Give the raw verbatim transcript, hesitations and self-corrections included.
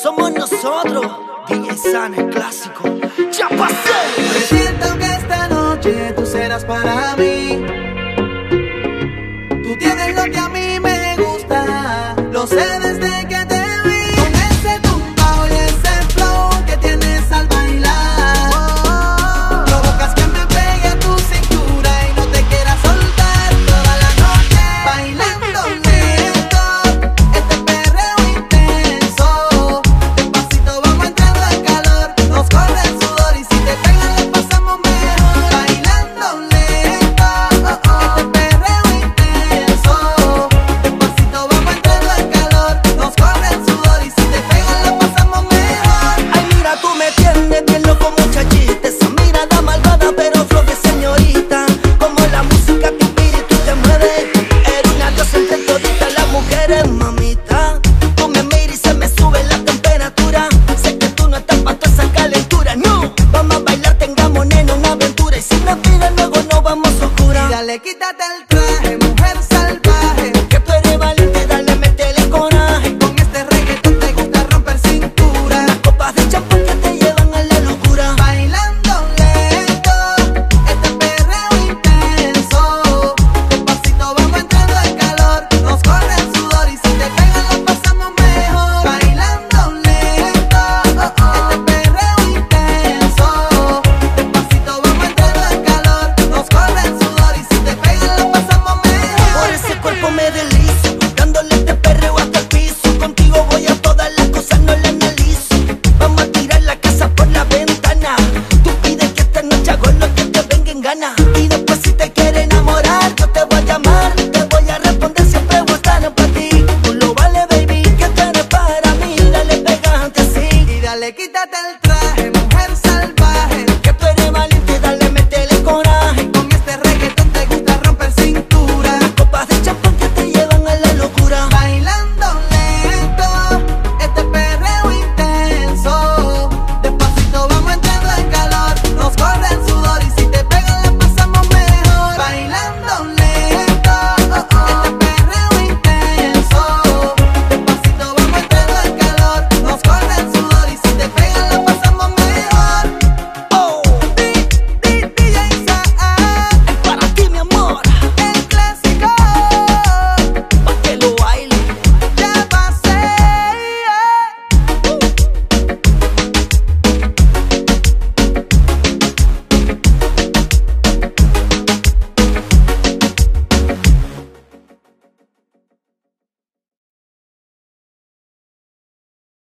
somos nosotros, D J San, el clásico. ¡Ya pasé! Presiento que esta noche tú serás para mí. Tú tienes lo que a mí me gusta, lo sé desde que te vi. Con ese tumbao y ese flow que tienes al bailar, provocas que me pegue a tu cintura y no te quieras soltar toda la noche. Bailando lento, este perreo intenso, despacito vamos entrando en calor, nos corre el sudor y si te pegan lo pasamos mejor. Bailando lento, oh, oh, este perreo intenso, despacito vamos entrando en calor, nos corre el sudor y si te pegan lo pasamos mejor. Ay, mira, tú me tienes bien loco, muchachita. Esa mirada malvada, pero flow de señorita. Como la música, tu espíritu te mueve. Eres una diosa entre toditas las mujeres, mamita. Tú me miras y se me sube la temperatura. Sé que tú no estás pa' toda esa calentura, no. Vamos a bailar, tengámonos en una aventura. Y si me piden, luego nos vamos a oscurar. Y dale, quítate el traje, mujer salvaje, Que tú eres valiente, dale, métele coraje. con este reggaetón te gusta romper cintura. Copas de champán que te llevan a la locura. Bailando lento, este perreo intenso, despacito vamos entrando en calor, nos corre el sudor y si te pegan lo pasamos mejor. Bailando lento, oh, oh, este perreo intenso, despacito vamos entrando en calor, nos corre el sudor y si te pegan lo pasamos mejor. Por ese cuerpo me deslizo, dándole este perreo hasta el piso. Contigo voy a todas las cosas, no las analizo. Vamos a tirar la casa por la ventana. Tú pides que esta noche hago lo que te venga en gana. Y después si te quieres enamorar, yo te voy a llamar. Te voy a responder, siempre voy a estar para ti. Tú lo vale, baby, que tú eres para mí. Dale, pegante así. Y dale, quítate el